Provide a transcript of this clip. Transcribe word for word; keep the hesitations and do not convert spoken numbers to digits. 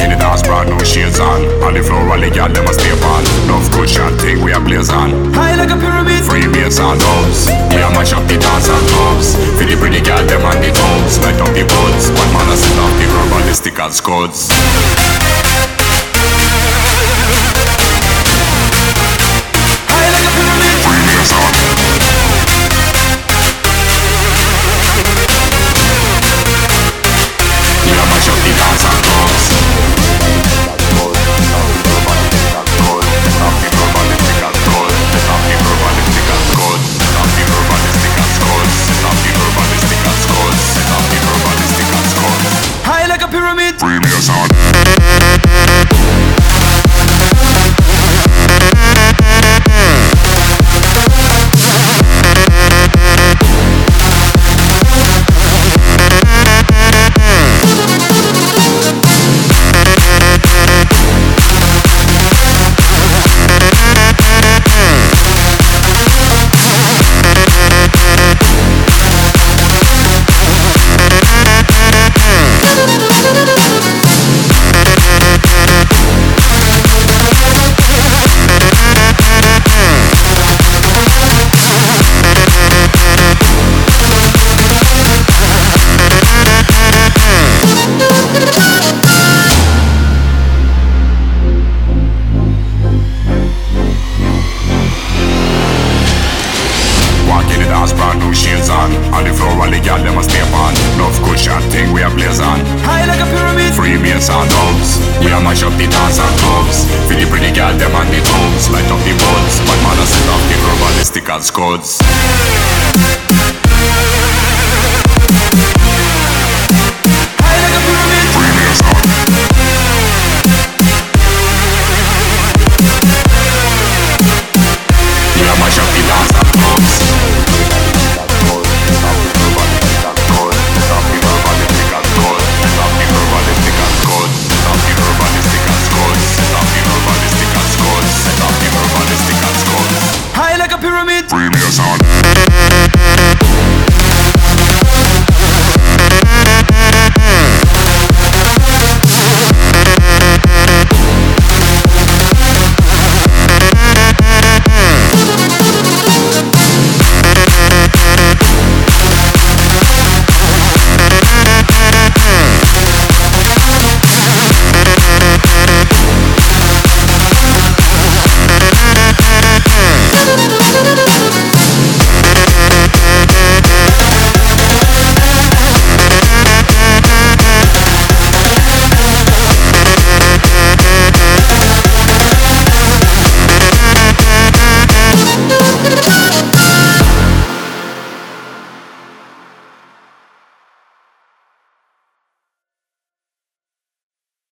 in the dance, brand new shades on. On the floor, all the girl them a stay on. Enough cushion thing we a blaze on. High like a pyramid. Free bass and dubs. We a mash up the dance and clubs. For the pretty girl them on the tubs. Light up the buds. One man a set off the rubber, the stick and scuds. High like a pyramid. Free bass on. We a mash up the dance and clubs. High like a pyramid. Free bass on. Brand new shades on. On the floor, all the girl them a stay on. Enough cushion thing we a blaze on. High like a pyramid. Free bass and dubs. We a mash up the dance and clubs. For the pretty girl them on the tubs. Light up the buds. One man a set off the rubber, the stick and scuds.